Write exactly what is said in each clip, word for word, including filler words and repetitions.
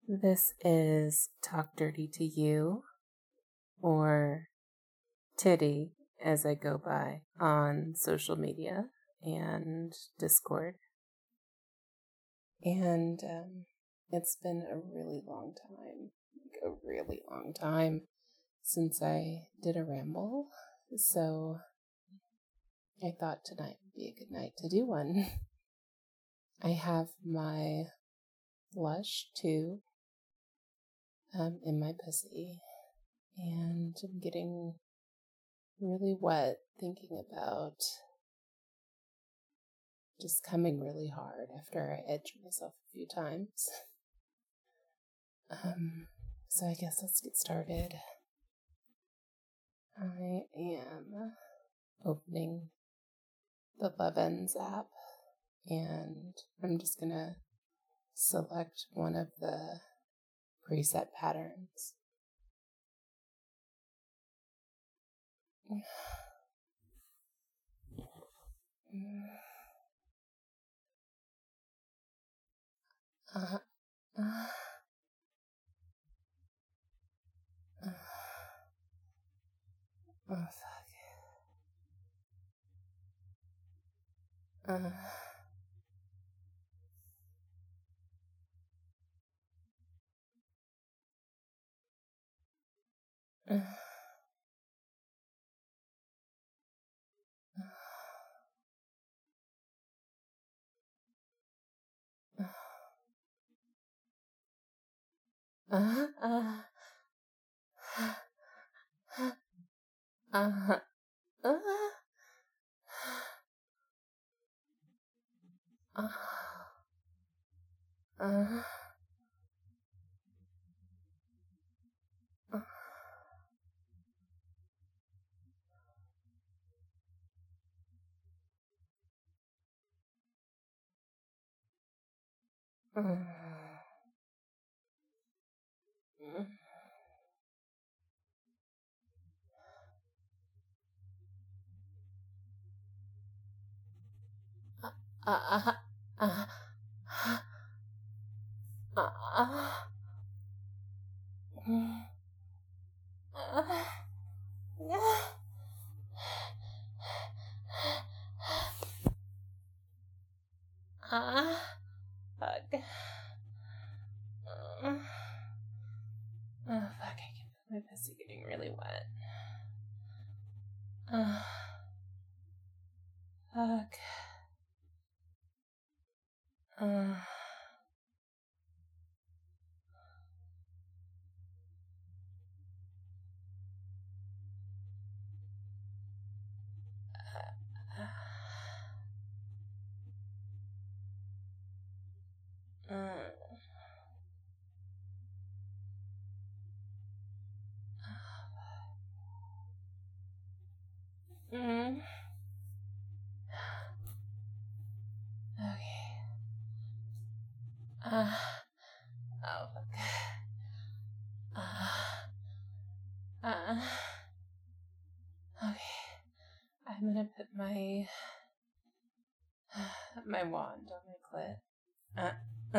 This is Talk Dirty to You, or Titty as I go by on social media and Discord. And um, it's been a really long time, like a really long time since I did a ramble. So I thought tonight would be a good night to do one. I have my Lush two um, in my pussy, and I'm getting really wet thinking about just coming really hard after I edge myself a few times. Um, so I guess let's get started. I am opening the Lovenz app, and I'm just gonna select one of the preset patterns. Uh, uh, uh, oh, fuck. Uh, uh, uh, uh, uh, uh, uh, uh, uh, uh, uh, Ah, fuck. Uh, oh, fuck, I can feel my pussy getting really wet. Uh, fuck. Uh, uh, mm. Okay. Uh, oh, fuck. Uh, uh, okay. I'm gonna put my my wand on my clit. Uh,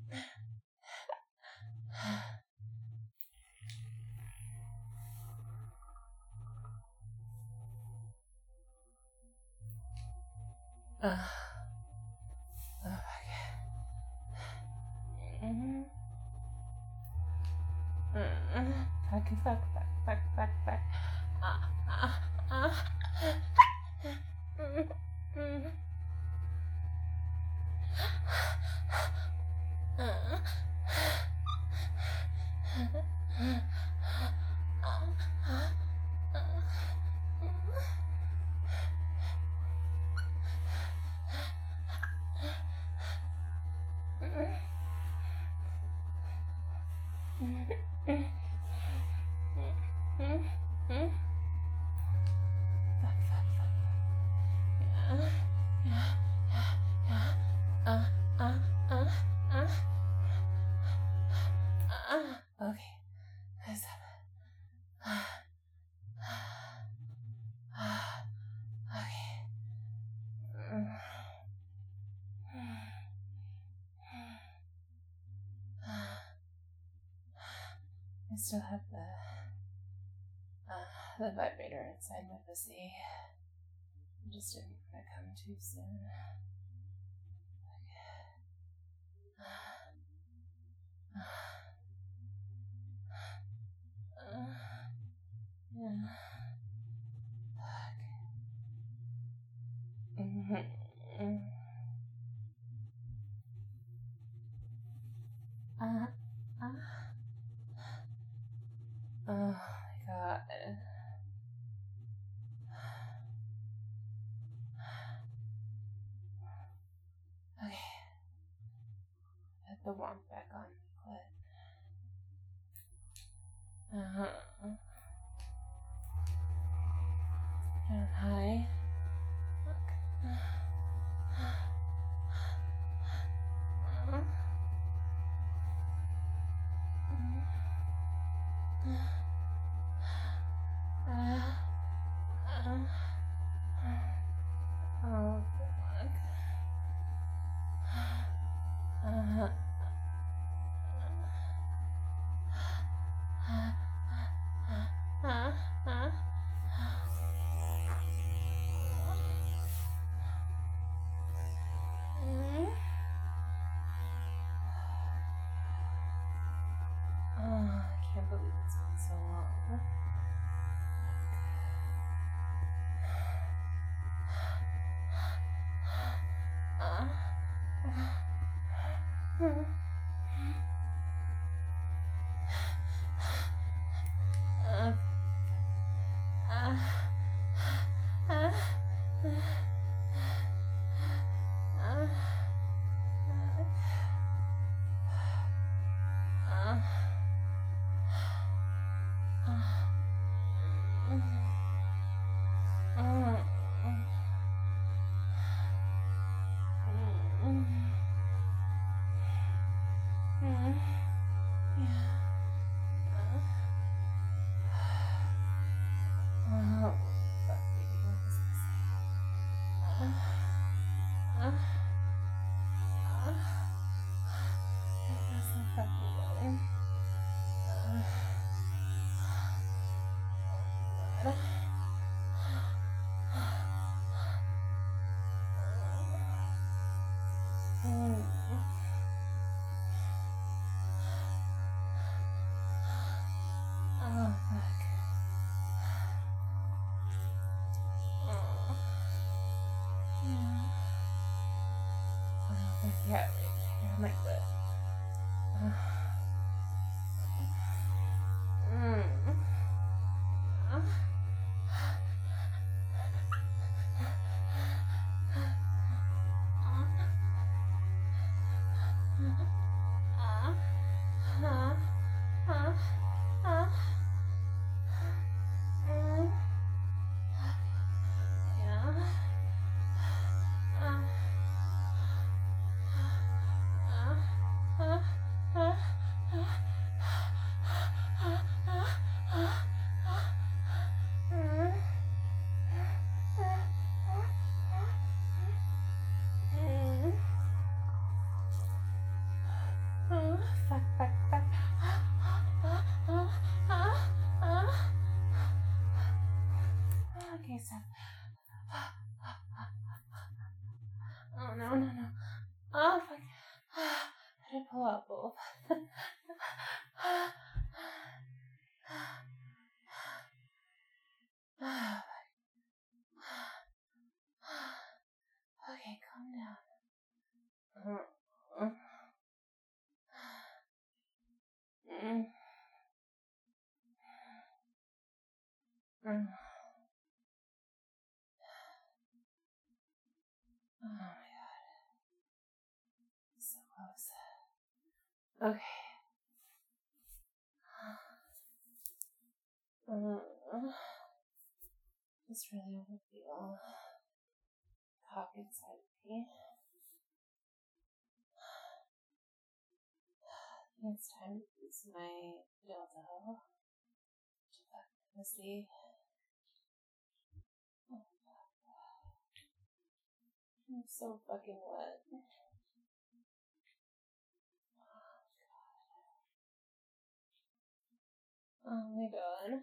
uh, oh, fuck. Mm-hmm. Mm-hmm. Fuck, fuck, fuck, fuck, fuck, fuck. Uh, uh, uh. Mm-hmm. Okay. I still have the uh, the vibrator inside my pussy. I just didn't want to come too soon. Uh, yeah. Fuck. Mm-hmm. Uh, uh. Oh my god. Okay. Put the wand back on my clit. Uh-huh. Down high. Okay. Uh, uh, oh, fuck. Uh, uh, uh, uh. Oh, I can't believe it's been so long. Uh, uh, uh, uh, uh, uh, uh, Oh, fuck. Oh, yeah. Oh, fuck, yeah, right here, my clit. Uh, mm. Uh, uh, uh, uh, uh, mm. Yeah. Uh, uh, uh, uh, uh, fuck, fuck, fuck. Okay, so. Oh, no, no, no. Oh, fuck. I did pull out both. Okay, calm down. Uh, uh, mm, mm. Oh my god. So close. Okay. Uh, just really want to feel cock inside of me. I think it's time to use my dildo to fuck pussy. Oh, I'm so fucking wet. my god.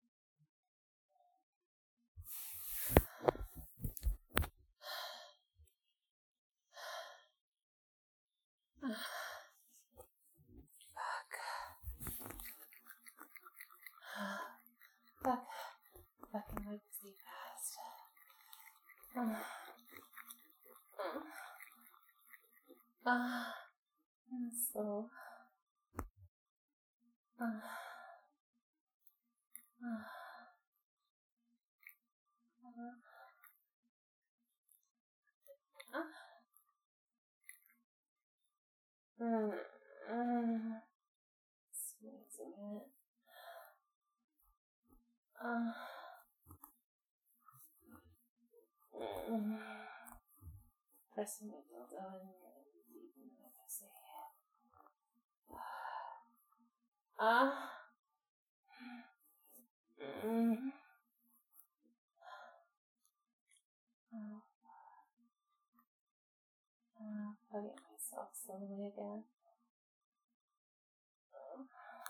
Fuck. Fucking like sleep fast. Ah. Ah. So. Ah. Ah. Ah. Mm. Mm. Squeezing it. Ah. Mm. Pressing my dildo in really deep into my pussy. Ah. Mm. Oh. Ah. Hugging myself slowly again. Oh.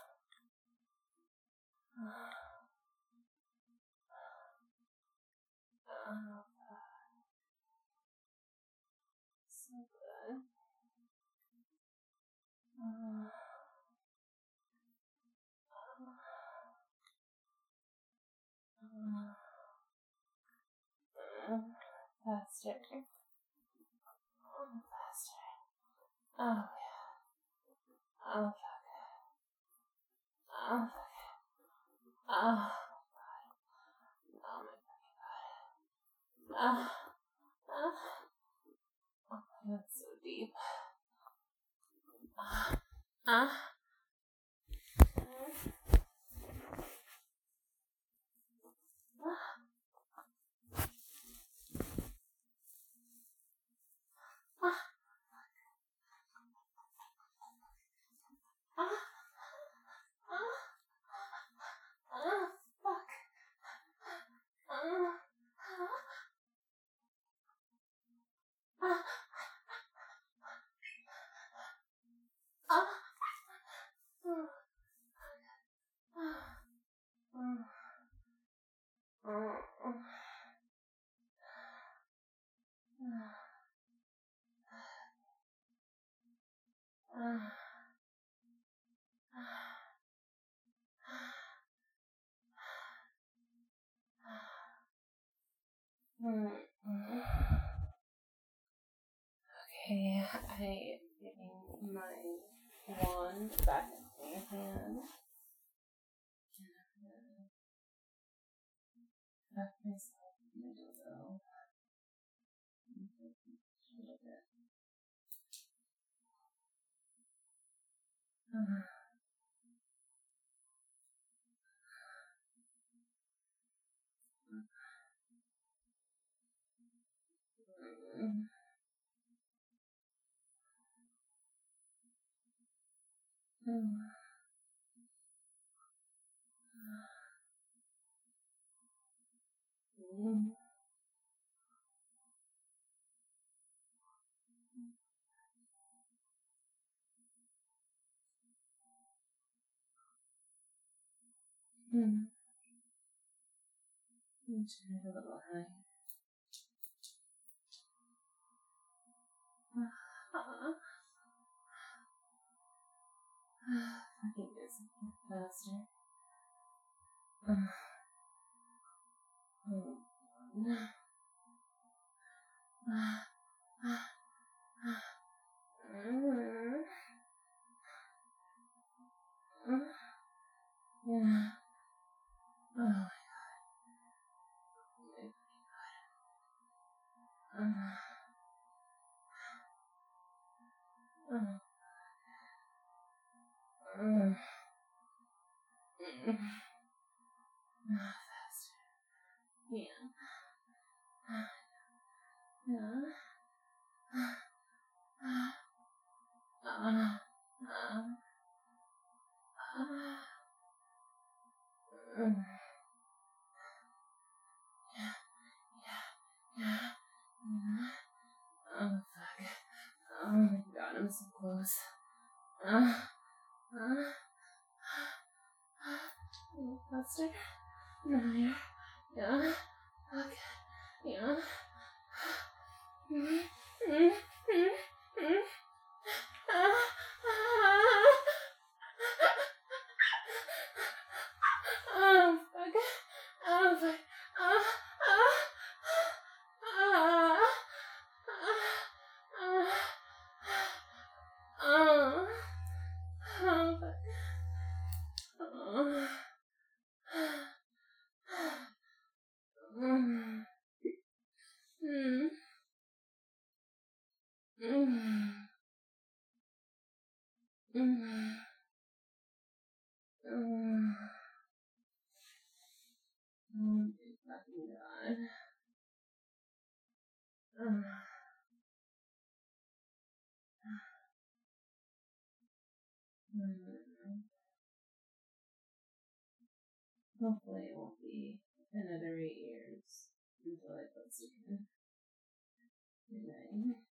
Ah. Oh. So good. Ah. Ah. Ah. Faster. Oh, faster. Oh, yeah. Oh, fuck. Oh, fuck. Oh, God. Oh, my fucking God. Ah. Ah. Oh, that's so deep. Ah. Ah. Okay, I getting my wand back in my hand. Back myself in the dildo. Hmm. I'm turning a little high. I think this is faster. Oh, yeah. Oh. Uh, uh, uh, faster. Yeah. Yeah. Uh, uh, uh, yeah. Yeah. Yeah. Oh, fuck. Oh my god, I'm so close. Uh, uh, Faster. Nine. Yeah. Okay. Yeah. Mm, mm, mm, mm. Ah, ah. Oh, fuck. Oh, fuck. Ah, ah, ah, ah, ah, oh, fuck. Oh. Mm, mm, mm, mm, mm. Oh, good fucking God. Uh, mm. Hopefully it won't be another eight years until I post again. Good night.